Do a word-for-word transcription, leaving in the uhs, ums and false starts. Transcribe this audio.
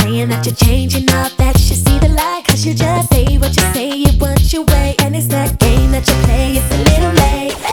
saying that you're changing up, that you see the light. Cause you just say what you say, you want your way. And it's that game that you play, it's a little late.